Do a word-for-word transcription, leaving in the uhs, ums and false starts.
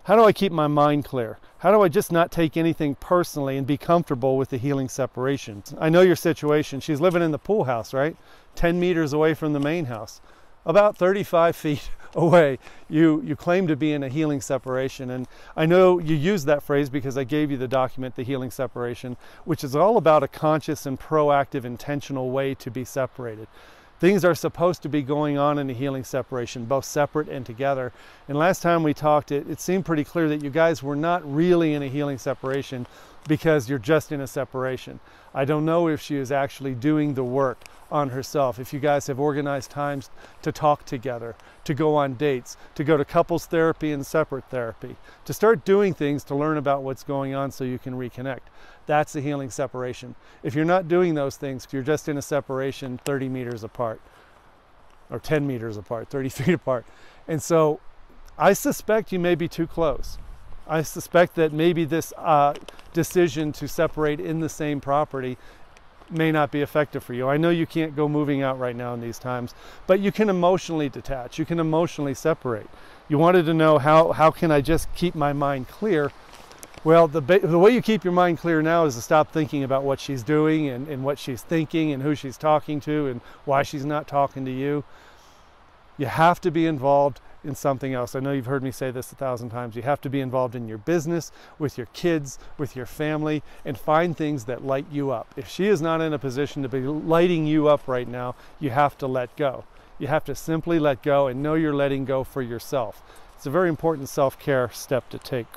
How do I keep my mind clear? How do I just not take anything personally and be comfortable with the healing separation? I know your situation. She's living in the pool house, right? ten meters away from the main house. About thirty-five feet away, you, you claim to be in a healing separation. And I know you use that phrase because I gave you the document, The Healing Separation, which is all about a conscious and proactive, intentional way to be separated. Things are supposed to be going on in a healing separation, both separate and together. And last time we talked, it, it seemed pretty clear that you guys were not really in a healing separation because you're just in a separation. I don't know if she is actually doing the work on herself, if you guys have organized times to talk together, to go on dates, to go to couples therapy and separate therapy, to start doing things to learn about what's going on so you can reconnect. That's the healing separation. If you're not doing those things, you're just in a separation thirty meters apart, or ten meters apart, thirty feet apart. And so I suspect you may be too close. I suspect that maybe this uh, decision to separate in the same property may not be effective for you. I know you can't go moving out right now in these times, but you can emotionally detach. You can emotionally separate. You wanted to know how, how can I just keep my mind clear? Well, the, the way you keep your mind clear now is to stop thinking about what she's doing and, and what she's thinking and who she's talking to and why she's not talking to you. You have to be involved in something else. I know you've heard me say this a thousand times. You have to be involved in your business, with your kids, with your family, and find things that light you up. If she is not in a position to be lighting you up right now, you have to let go. You have to simply let go and know you're letting go for yourself. It's a very important self-care step to take.